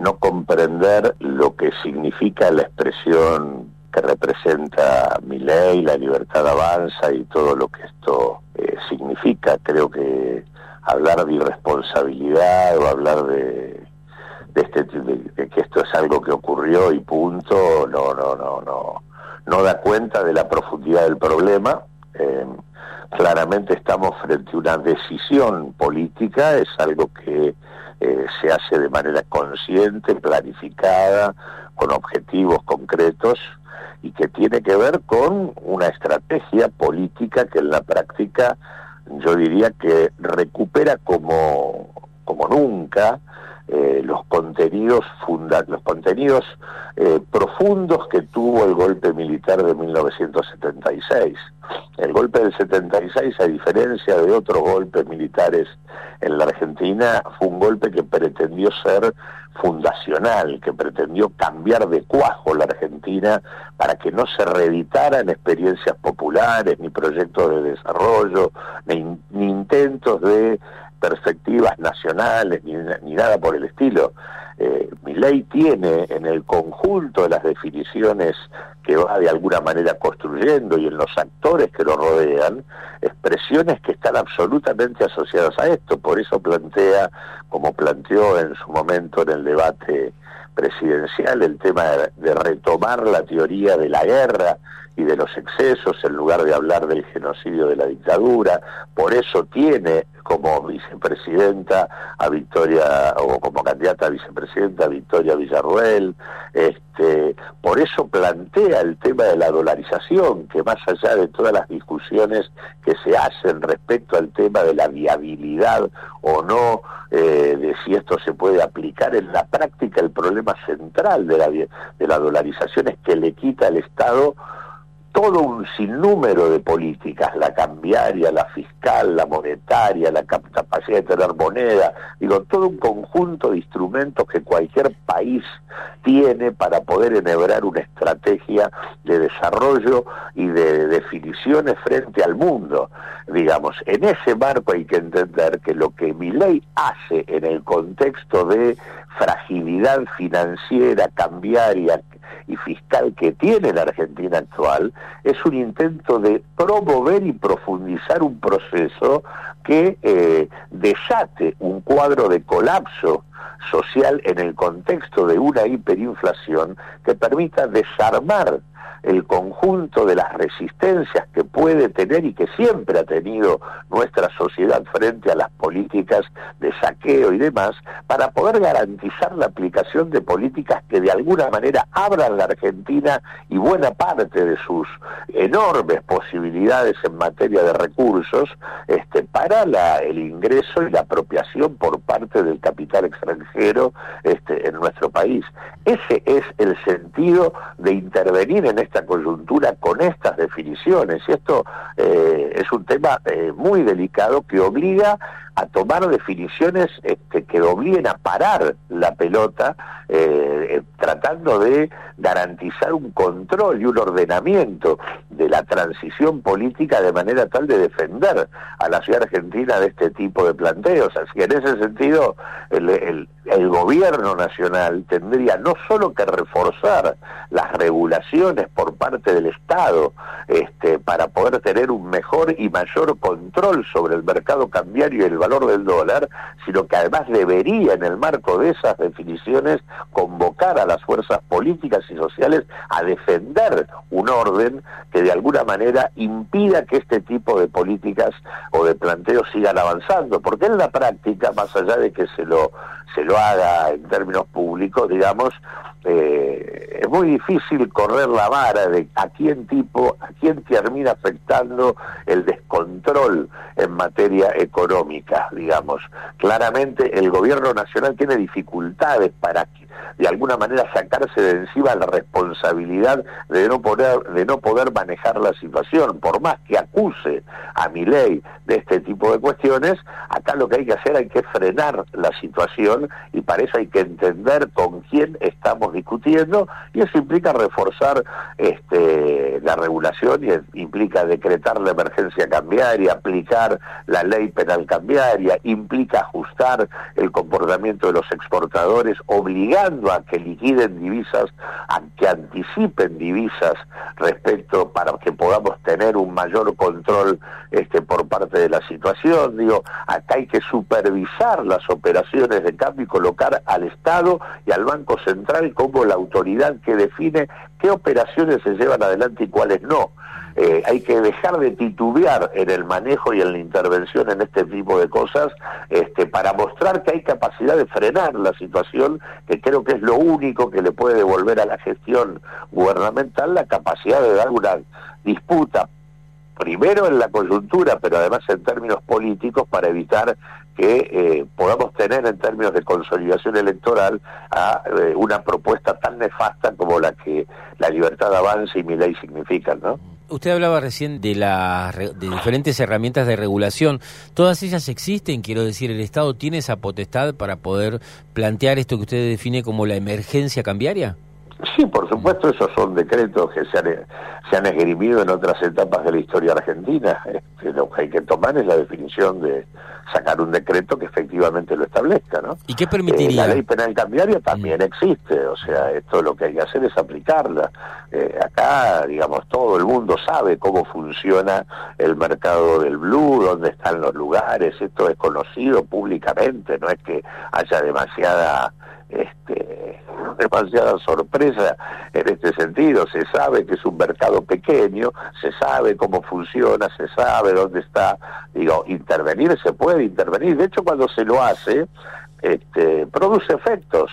no comprender lo que significa la expresión que representa Milei, la Libertad Avanza y todo lo que esto significa. Creo que hablar de irresponsabilidad o hablar de que esto es algo que ocurrió y punto, no da cuenta de la profundidad del problema. Claramente estamos frente a una decisión política, es algo que se hace de manera consciente, planificada, con objetivos concretos, y que tiene que ver con una estrategia política que en la práctica yo diría que recupera como nunca los contenidos profundos que tuvo el golpe militar de 1976. El golpe del 76, a diferencia de otros golpes militares en la Argentina, fue un golpe que pretendió ser fundacional, que pretendió cambiar de cuajo la Argentina para que no se reeditaran experiencias populares, ni proyectos de desarrollo, ni intentos de perspectivas nacionales, ni nada por el estilo. Milei tiene en el conjunto de las definiciones que va de alguna manera construyendo y en los actores que lo rodean, expresiones que están absolutamente asociadas a esto. Por eso plantea, como planteó en su momento en el debate presidencial, el tema de retomar la teoría de la guerra y de los excesos en lugar de hablar del genocidio de la dictadura. Por eso tiene como vicepresidenta a Victoria, o como candidata a vicepresidenta a Victoria Villarruel. Por eso plantea el tema de la dolarización, que más allá de todas las discusiones que se hacen respecto al tema de la viabilidad o no, de si esto se puede aplicar en la práctica, el problema central de la dolarización es que le quita al Estado todo un sinnúmero de políticas, la cambiaria, la fiscal, la monetaria, la capacidad de tener moneda, todo un conjunto de instrumentos que cualquier país tiene para poder enhebrar una estrategia de desarrollo y de definiciones frente al mundo. En ese marco hay que entender que lo que Milei hace en el contexto de fragilidad financiera, cambiaria y fiscal que tiene la Argentina actual, es un intento de promover y profundizar un proceso que desate un cuadro de colapso social en el contexto de una hiperinflación que permita desarmar el conjunto de las resistencias que puede tener y que siempre ha tenido nuestra sociedad frente a las políticas de saqueo y demás, para poder garantizar la aplicación de políticas que de alguna manera abran la Argentina y buena parte de sus enormes posibilidades en materia de recursos para el ingreso y la apropiación por parte del capital extranjero en nuestro país. Ese es el sentido de intervenir en esta coyuntura con estas definiciones, y esto es un tema muy delicado que obliga a tomar definiciones que obliguen a parar la pelota, tratando de garantizar un control y un ordenamiento de la transición política de manera tal de defender a la ciudad argentina de este tipo de planteos. Así que en ese sentido el gobierno nacional tendría no solo que reforzar las regulaciones por parte del Estado para poder tener un mejor y mayor control sobre el mercado cambiario y el valor del dólar, sino que además debería, en el marco de esas definiciones, convocar a las fuerzas políticas y sociales a defender un orden que de alguna manera impida que este tipo de políticas o de planteos sigan avanzando, porque en la práctica, más allá de que se lo haga en términos públicos, es muy difícil correr la vara de a quién termina afectando el descontrol en materia económica, Claramente el gobierno nacional tiene dificultades para de alguna manera sacarse de encima la responsabilidad de no poder manejar la situación, por más que acuse a Milei de este tipo de cuestiones. Acá lo que hay que hacer, hay que frenar la situación, y para eso hay que entender con quién estamos discutiendo, y eso implica reforzar la regulación, y implica decretar la emergencia cambiaria, aplicar la ley penal cambiaria, implica ajustar el comportamiento de los exportadores, obligar obligando a que liquiden divisas, a que anticipen divisas respecto para que podamos tener un mayor control por parte de la situación. Digo, acá hay que supervisar las operaciones de cambio y colocar al Estado y al Banco Central como la autoridad que define qué operaciones se llevan adelante y cuáles no. Hay que dejar de titubear en el manejo y en la intervención en este tipo de cosas, para mostrar que hay capacidad de frenar la situación, que creo que es lo único que le puede devolver a la gestión gubernamental la capacidad de dar una disputa, primero en la coyuntura, pero además en términos políticos, para evitar que podamos tener en términos de consolidación electoral una propuesta tan nefasta como la que la Libertad Avanza y Milei significan, ¿no? Usted hablaba recién de diferentes herramientas de regulación. ¿Todas ellas existen? Quiero decir, ¿el Estado tiene esa potestad para poder plantear esto que usted define como la emergencia cambiaria? Sí, por supuesto, esos son decretos que se han esgrimido en otras etapas de la historia argentina. Lo que hay que tomar es la definición de sacar un decreto que efectivamente lo establezca, ¿no? ¿Y qué permitiría? La ley penal cambiaria también existe, o sea, esto lo que hay que hacer es aplicarla. Acá, digamos, todo el mundo sabe cómo funciona el mercado del blue, dónde están los lugares, esto es conocido públicamente, no es que haya demasiada sorpresa en este sentido. Se sabe que es un mercado pequeño, se sabe cómo funciona, se sabe dónde está. Digo, intervenir se puede intervenir, de hecho cuando se lo hace produce efectos.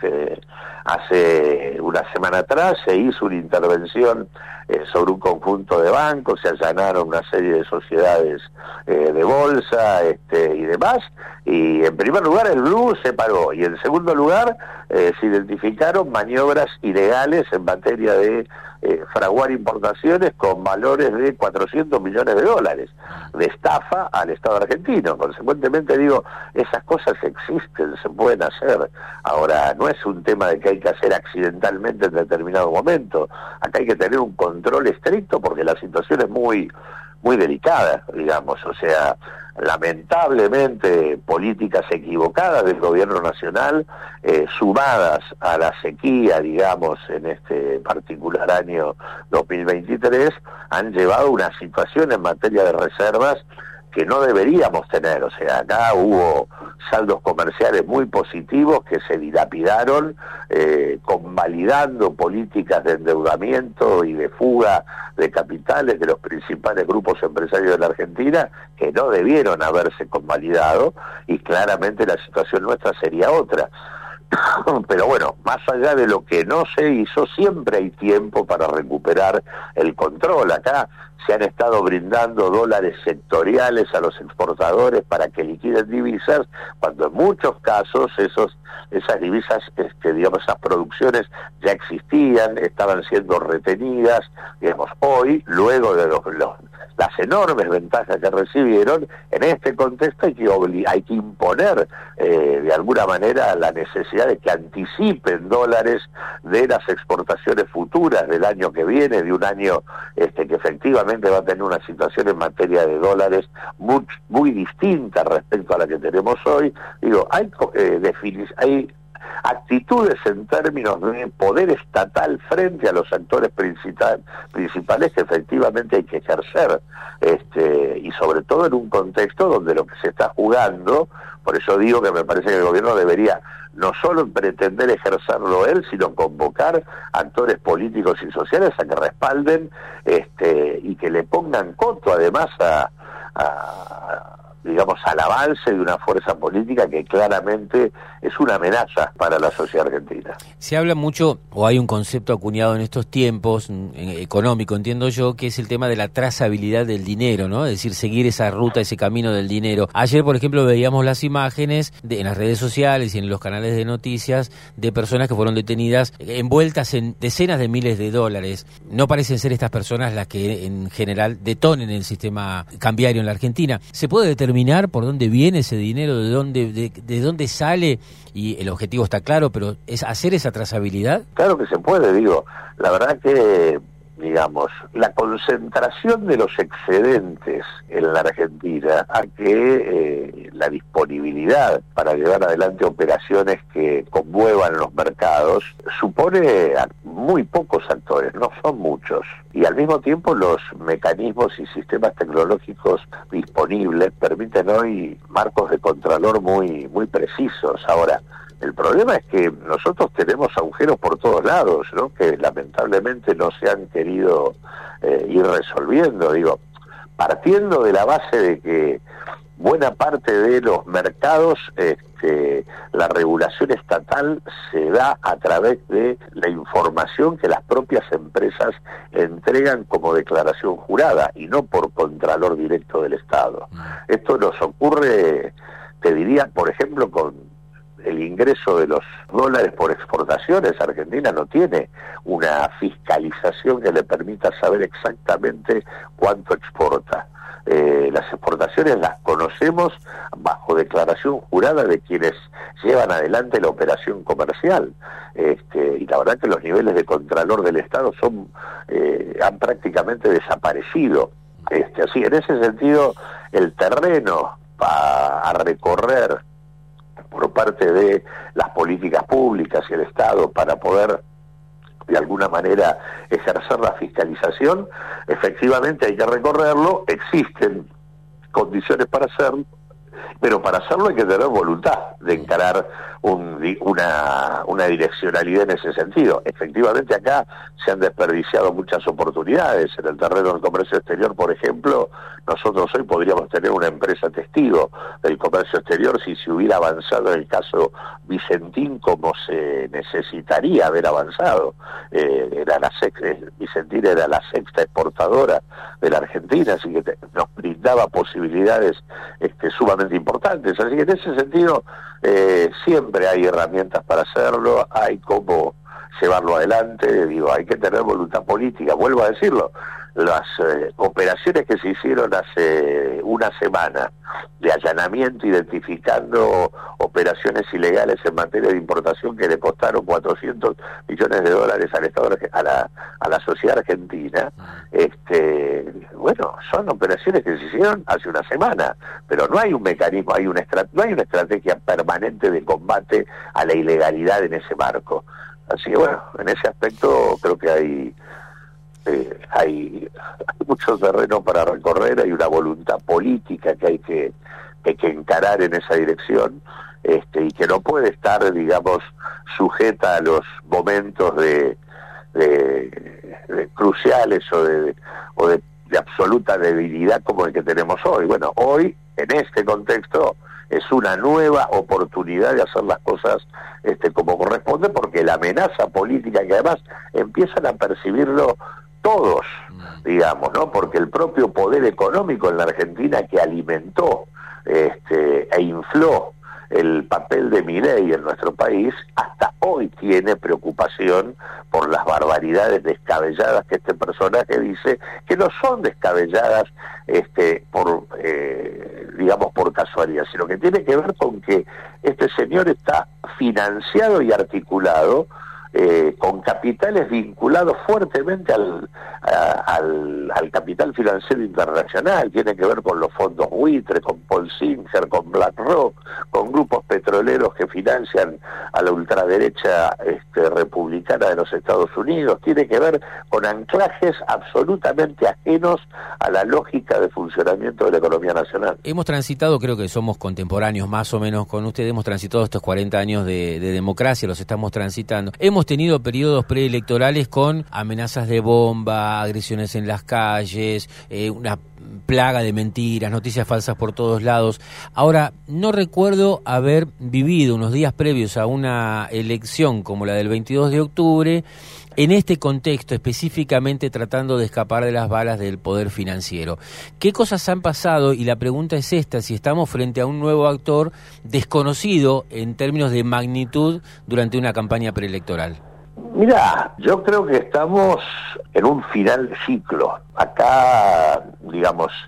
Hace una semana atrás se hizo una intervención sobre un conjunto de bancos, se allanaron una serie de sociedades de bolsa y demás, y en primer lugar el blue se pagó, y en segundo lugar se identificaron maniobras ilegales en materia de fraguar importaciones con valores de 400 millones de dólares de estafa al Estado argentino. Consecuentemente digo, esas cosas existen, se pueden hacer. Ahora, no es un tema de que hay que hacer accidentalmente en determinado momento. Acá hay que tener un control estricto porque la situación es muy delicada, digamos. O sea, lamentablemente políticas equivocadas del gobierno nacional, sumadas a la sequía, digamos, en este particular año 2023, han llevado a una situación en materia de reservas que no deberíamos tener. O sea, acá hubo saldos comerciales muy positivos que se dilapidaron, convalidando políticas de endeudamiento y de fuga de capitales de los principales grupos empresarios de la Argentina, que no debieron haberse convalidado, y claramente la situación nuestra sería otra. Pero bueno, más allá de lo que no se hizo, siempre hay tiempo para recuperar el control. Acá se han estado brindando dólares sectoriales a los exportadores para que liquiden divisas, cuando en muchos casos esas divisas, digamos, esas producciones ya existían, estaban siendo retenidas. Digamos, hoy, luego de las enormes ventajas que recibieron, en este contexto hay que imponer de alguna manera la necesidad de que anticipen dólares de las exportaciones futuras del año que viene, de un año que efectivamente va a tener una situación en materia de dólares muy distinta respecto a la que tenemos hoy. Digo, hay actitudes en términos de poder estatal frente a los actores principales que efectivamente hay que ejercer, y sobre todo en un contexto donde lo que se está jugando, por eso digo que me parece que el gobierno debería no solo pretender ejercerlo él, sino convocar actores políticos y sociales a que respalden y que le pongan coto además digamos, al avance de una fuerza política que claramente es una amenaza para la sociedad argentina. Se habla mucho, o hay un concepto acuñado en estos tiempos, económico, entiendo yo, que es el tema de la trazabilidad del dinero, ¿no? Es decir, seguir esa ruta, ese camino del dinero. Ayer, por ejemplo, veíamos las imágenes en las redes sociales y en los canales de noticias de personas que fueron detenidas envueltas en decenas de miles de dólares. No parecen ser estas personas las que en general detonen el sistema cambiario en la Argentina. ¿Se puede determinar por dónde viene ese dinero, de dónde sale? Y el objetivo está claro, pero ¿es hacer esa trazabilidad? Claro que se puede, digo. La verdad que digamos, la concentración de los excedentes en la Argentina a que la disponibilidad para llevar adelante operaciones que conmuevan los mercados supone a muy pocos actores, no son muchos. Y al mismo tiempo los mecanismos y sistemas tecnológicos disponibles permiten hoy marcos de contralor muy precisos. Ahora, el problema es que nosotros tenemos agujeros por todos lados, ¿no? Que lamentablemente no se han querido ir resolviendo. Digo, partiendo de la base de que buena parte de los mercados, la regulación estatal se da a través de la información que las propias empresas entregan como declaración jurada y no por contralor directo del Estado. Esto nos ocurre, te diría, por ejemplo, con el ingreso de los dólares por exportaciones. Argentina no tiene una fiscalización que le permita saber exactamente cuánto exporta. Las exportaciones las conocemos bajo declaración jurada de quienes llevan adelante la operación comercial. Y la verdad que los niveles de contralor del Estado han prácticamente desaparecido. Así, en ese sentido, el terreno a recorrer por parte de las políticas públicas y el Estado para poder de alguna manera ejercer la fiscalización, efectivamente hay que recorrerlo, existen condiciones para hacerlo, pero para hacerlo hay que tener voluntad de encarar una direccionalidad en ese sentido. Efectivamente acá se han desperdiciado muchas oportunidades. En el terreno del comercio exterior, por ejemplo, nosotros hoy podríamos tener una empresa testigo del comercio exterior si se hubiera avanzado en el caso Vicentín como se necesitaría haber avanzado. Vicentín era la sexta exportadora de la Argentina, así que nos brindaba posibilidades sumamente importantes. Así que en ese sentido siempre hay herramientas para hacerlo, hay cómo llevarlo adelante. Digo, hay que tener voluntad política. Vuelvo a decirlo, las operaciones que se hicieron hace una semana de allanamiento identificando operaciones ilegales en materia de importación que le costaron 400 millones de dólares al Estado, a la sociedad argentina, bueno, son operaciones que se hicieron hace una semana, pero no hay un mecanismo, no hay una estrategia permanente de combate a la ilegalidad en ese marco. Así que bueno, en ese aspecto creo que hay mucho terreno para recorrer, hay una voluntad política que hay que encarar en esa dirección, y que no puede estar, digamos, sujeta a los momentos de cruciales o de absoluta debilidad como el que tenemos hoy. Bueno, hoy, en este contexto, es una nueva oportunidad de hacer las cosas como corresponde, porque la amenaza política, que además empiezan a percibirlo todos, digamos, ¿no? Porque el propio poder económico en la Argentina, que alimentó e infló el papel de Milei en nuestro país, hasta hoy tiene preocupación por las barbaridades descabelladas que este personaje dice, que no son descabelladas digamos por casualidad, sino que tiene que ver con que este señor está financiado y articulado con capitales vinculados fuertemente al capital financiero internacional. Tiene que ver con los fondos buitre, con Paul Singer, con BlackRock, con grupos petroleros que financian a la ultraderecha republicana de los Estados Unidos. Tiene que ver con anclajes absolutamente ajenos a la lógica de funcionamiento de la economía nacional. Hemos transitado, creo que somos contemporáneos más o menos con ustedes, hemos transitado estos 40 años de democracia, los estamos transitando. Hemos tenido periodos preelectorales con amenazas de bomba, agresiones en las calles, una plaga de mentiras, noticias falsas por todos lados. Ahora, no recuerdo haber vivido unos días previos a una elección como la del 22 de octubre, en este contexto, específicamente tratando de escapar de las balas del poder financiero. ¿Qué cosas han pasado? Y la pregunta es esta, si estamos frente a un nuevo actor desconocido en términos de magnitud durante una campaña preelectoral. Mirá, yo creo que estamos en un final de ciclo. Acá, digamos,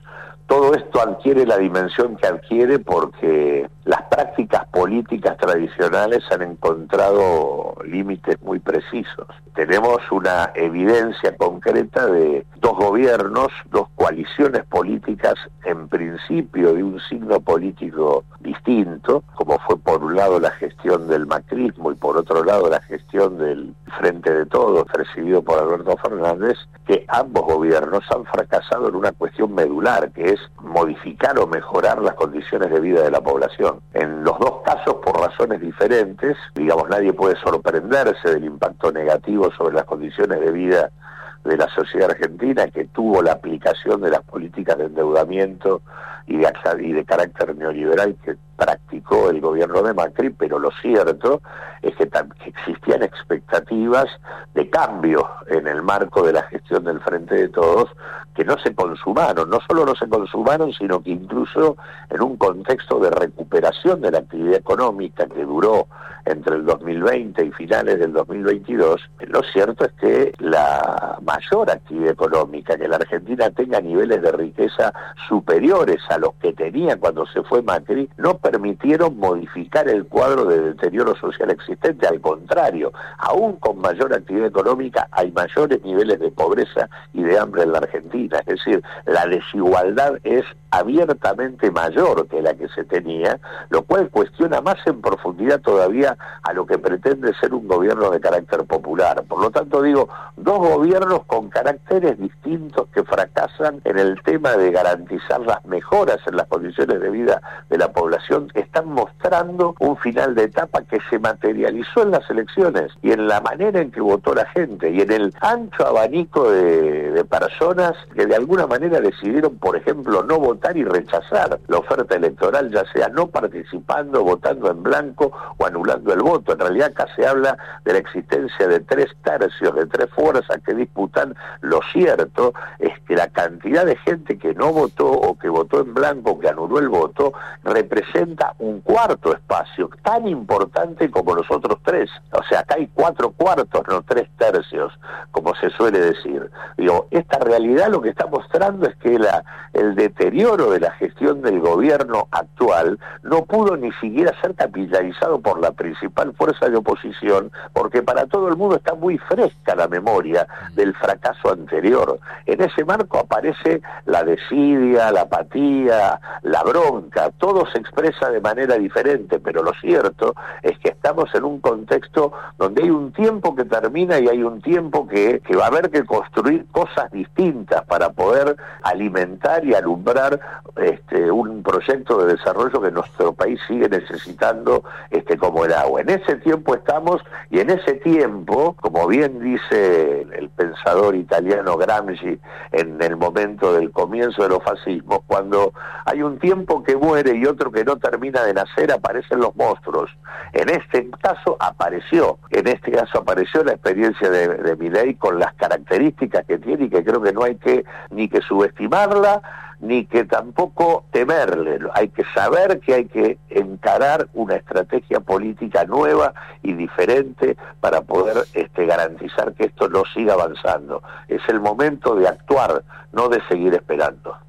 Todo esto adquiere la dimensión que adquiere porque las prácticas políticas tradicionales han encontrado límites muy precisos. Tenemos una evidencia concreta de dos gobiernos, dos coaliciones políticas, en principio de un signo político distinto, como fue por un lado la gestión del macrismo y por otro lado la gestión del Frente de Todos, presidido por Alberto Fernández, que ambos gobiernos han fracasado en una cuestión medular, que es modificar o mejorar las condiciones de vida de la población. En los dos casos, por razones diferentes, digamos, nadie puede sorprenderse del impacto negativo sobre las condiciones de vida de la sociedad argentina que tuvo la aplicación de las políticas de endeudamiento y de carácter neoliberal que practicó el gobierno de Macri, pero lo cierto es que existían expectativas de cambio en el marco de la gestión del Frente de Todos que no se consumaron, no solo no se consumaron, sino que incluso en un contexto de recuperación de la actividad económica que duró entre el 2020 y finales del 2022, lo cierto es que la mayor actividad económica, que la Argentina tenga niveles de riqueza superiores a los que tenía cuando se fue Macri, no permitieron modificar el cuadro de deterioro social existente. Al contrario, aún con mayor actividad económica hay mayores niveles de pobreza y de hambre en la Argentina. Es decir, la desigualdad es abiertamente mayor que la que se tenía, lo cual cuestiona más en profundidad todavía a lo que pretende ser un gobierno de carácter popular. Por lo tanto, digo, dos gobiernos con caracteres distintos que fracasan en el tema de garantizar las mejoras en las condiciones de vida de la población, están mostrando un final de etapa que se materializó en las elecciones y en la manera en que votó la gente y en el ancho abanico de personas que de alguna manera decidieron, por ejemplo, no votar y rechazar la oferta electoral, ya sea no participando, votando en blanco o anulando el voto. En realidad acá se habla de la existencia de 3/3, de tres fuerzas que disputan. Lo cierto es que la cantidad de gente que no votó o que votó en blanco o que anuló el voto representa un cuarto espacio tan importante como los otros tres. O sea, acá hay 4/4, no 3/3, como se suele decir. Digo, esta realidad lo que está mostrando es que el deterioro de la gestión del gobierno actual no pudo ni siquiera ser capitalizado por la principal fuerza de oposición, porque para todo el mundo está muy fresca la memoria del fracaso anterior. En ese marco aparece la desidia, la apatía, la bronca, todo se expresa de manera diferente, pero lo cierto es que estamos en un contexto donde hay un tiempo que termina y hay un tiempo que va a haber que construir cosas distintas para poder alimentar y alumbrar un proyecto de desarrollo que nuestro país sigue necesitando como el agua. En ese tiempo estamos, y en ese tiempo, como bien dice el pensador italiano Gramsci en el momento del comienzo de los fascismos, cuando hay un tiempo que muere y otro que no termina de nacer, aparecen los monstruos. En este caso apareció la experiencia de Milei con las características que tiene y que creo que no hay que ni que subestimarla ni que tampoco temerle. Hay que saber que hay que encarar una estrategia política nueva y diferente para poder garantizar que esto no siga avanzando. Es el momento de actuar, no de seguir esperando.